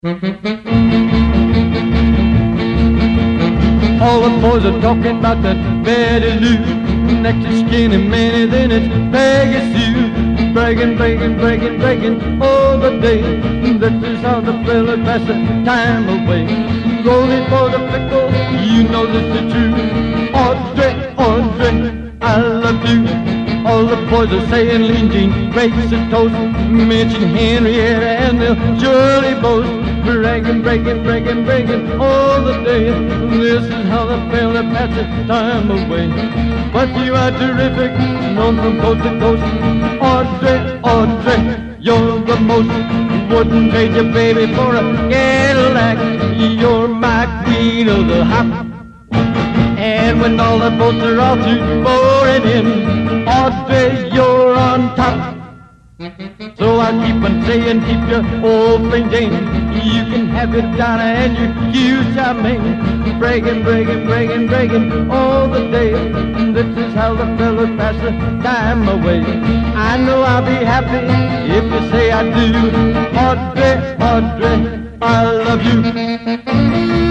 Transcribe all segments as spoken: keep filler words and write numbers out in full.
All the boys are talking about that Betty Lou, next to Skinny Minnie, then it's Peggy Sue. Bragging, bragging, bragging, bragging all the day. This is how the fellas pass the time away. Rolling for the pickle, you know this is true. Audrey, Audrey, I love you. All the boys are saying Lean Jean breaks a toast. Mention Henrietta and they'll surely boast. Bragging, bragging, bragging, bragging all the day. This is how the fella passes time away. But you are terrific, known from coast to coast. Audrey, Audrey, you're the most. Wouldn't trade your baby for a Cadillac. You're my queen of the hop. And when all the boats are all too boring in, Audrey, you're on top. So I'll keep on saying, keep your old plain Jane. You can have your Donna and your Hugh Charmaine. Bragging, bragging, bragging, bragging all the day. This is how the fellas pass the time away. I know I'll be happy if you say I do. Audrey, Audrey, I love you.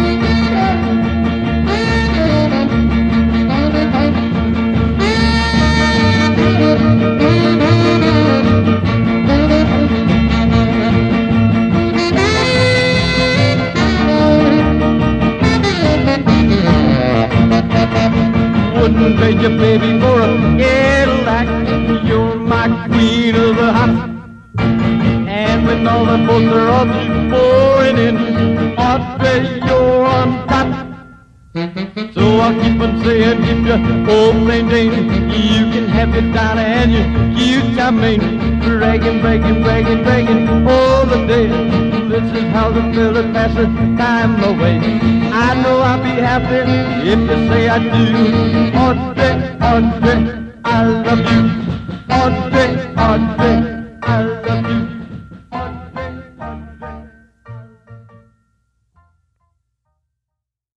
Wouldn't trade your baby for a Cadillac. You're my queen of the hop. And when all the boats are all too pouring in, Audrey, you're on top. So I'll keep on saying, keep your old plain Jane. You can have your Donna and your Hugh Charmaine. Bragging, bragging, bragging, bragging all the day. This is how the fella passes time away. I know I'll be happy if you say I do. Audrey, Audrey, I love you.